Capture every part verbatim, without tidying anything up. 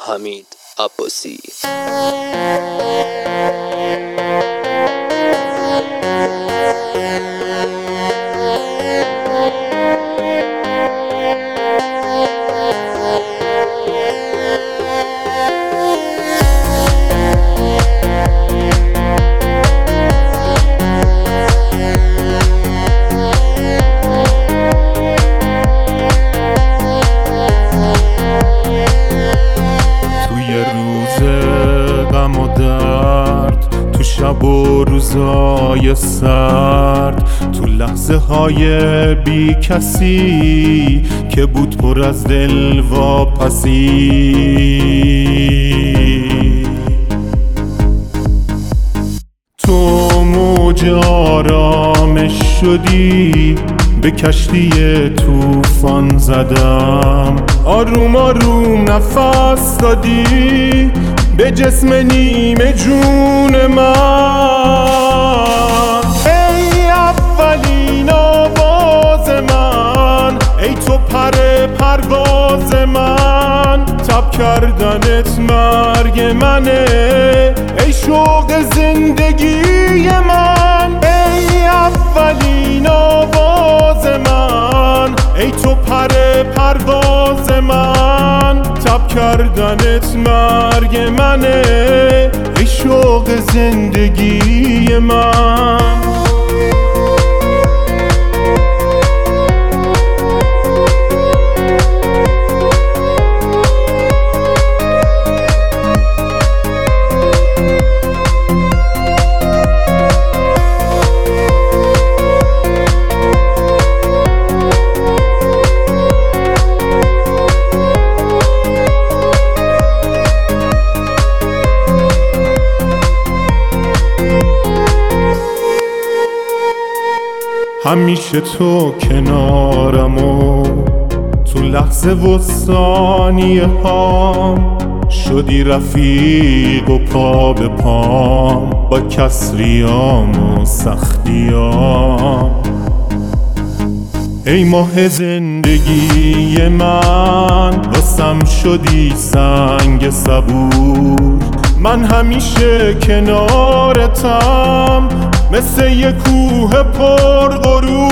حمید عباسی. شب و روزای سرد، تو لحظه های بی کسی که بود پر از دل واپسی، تو موج آرامش شدی، به کشتی طوفان زدم، آروم آروم نفس دادی به جسم نیمه جون من. ای اولین آواز من، ای تو پر پرواز من، تب کردنت مرگ منه، ای شوق زندگی من. ای اولین آواز من، ای تو پر پرواز من، تب کردنت مرگ منه، ای شوق زندگی من. همیشه تو کنارم و تو لحظه و ثانیه هام، شدی رفیق و پا به پام با کسریام و سختیام. ای ماه زندگی من، واسم شدی سنگ صبور، من همیشه کنارتم مثل یه کوه پر غرور.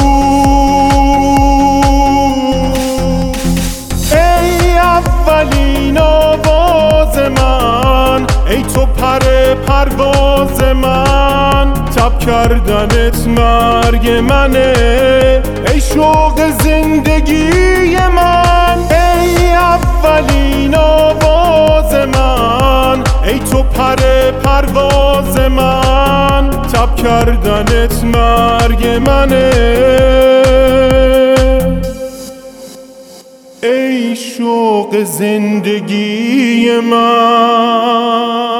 ای اولین آواز من، ای تو پر پرواز من، تب کردنت مرگ منه، ای شوق زندگی من. ای اولین آواز من، ای تو پر پرواز من، تب کردنت مرگ منه، ای شوق زندگی من.